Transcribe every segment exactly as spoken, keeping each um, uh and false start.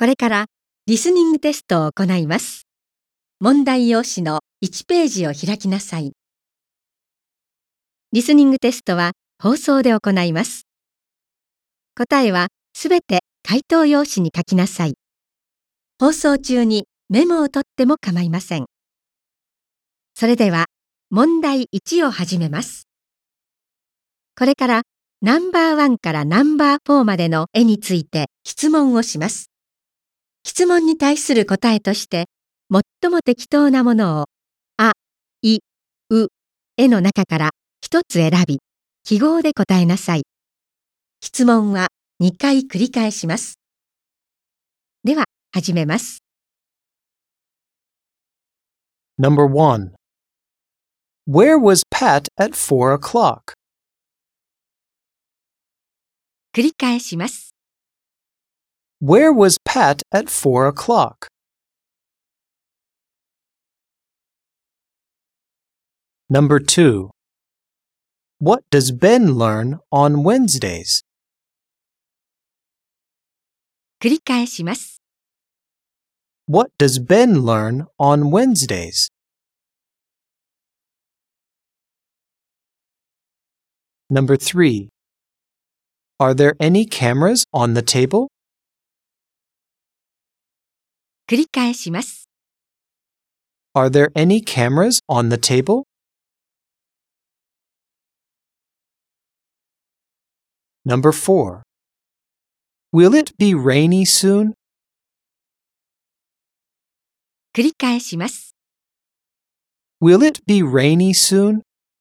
これからリスニングテストを行います。問題用紙のいちページを開きなさい。リスニングテストは放送で行います。答えはすべて回答用紙に書きなさい。放送中にメモを取っても構いません。それでは問題いちを始めます。これからナンバーワンからナンバーフォーまでの絵について質問をします。質問に対する答えとして、最も適当なものを、あ、い、う、えの中から一つ選び、記号で答えなさい。質問はにかい繰り返します。では、始めます。 Number one. Where was Pat at four o'clock? 繰り返します。 Where was Pat at four o'clock? Number two. What does Ben learn on Wednesdays? 繰り返します。 What does Ben learn on Wednesdays? Number three. Are there any cameras on the table? 繰り返します。 Are there any cameras on the table? Number four. Will it be rainy soon? 繰り返します。 Will it be rainy soon?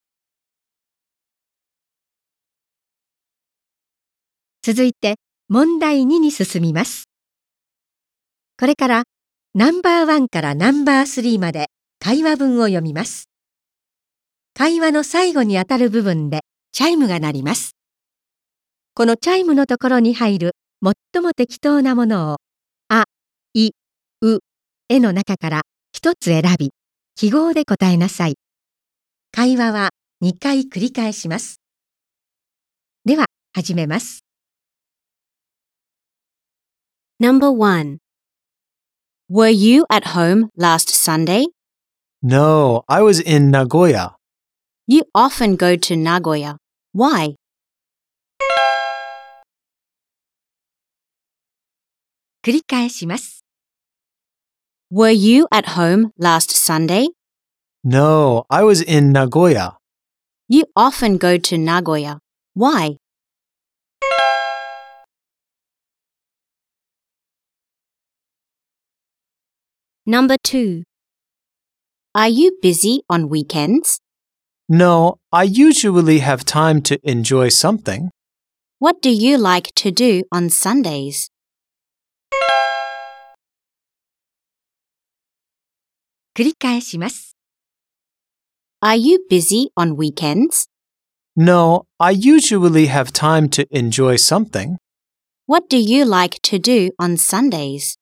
続いて問題にに進みます。これからナンバーワンからナンバースリーまで会話文を読みます。会話の最後にあたる部分でチャイムが鳴ります。このチャイムのところに入る最も適当なものを、あ、い、う、えの中から一つ選び、記号で答えなさい。会話はにかい繰り返します。では、始めます。 Number one. Were you at home last Sunday? No, I was in Nagoya. You often go to Nagoya. Why? 繰り返します。 Were you at home last Sunday? No, I was in Nagoya. You often go to Nagoya. Why? Number two. Are you busy on weekends? No, I usually have time to enjoy something. What do you like to do on Sundays? 繰り返します。 Are you busy on weekends? No, I usually have time to enjoy something. What do you like to do on Sundays?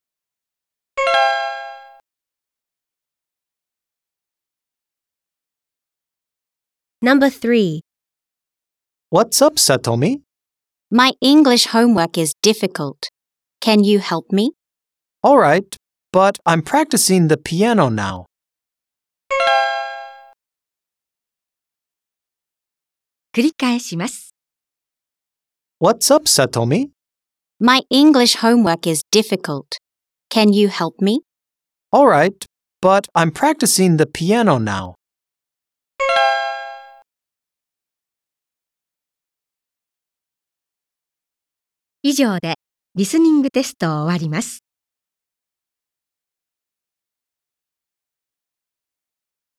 Number three. What's up, Satomi? My English homework is difficult. Can you help me? All right, but I'm practicing the piano now. 繰り返します。 What's up, Satomi? My English homework is difficult. Can you help me? All right, but I'm practicing the piano now. 以上でリスニングテストを終わります。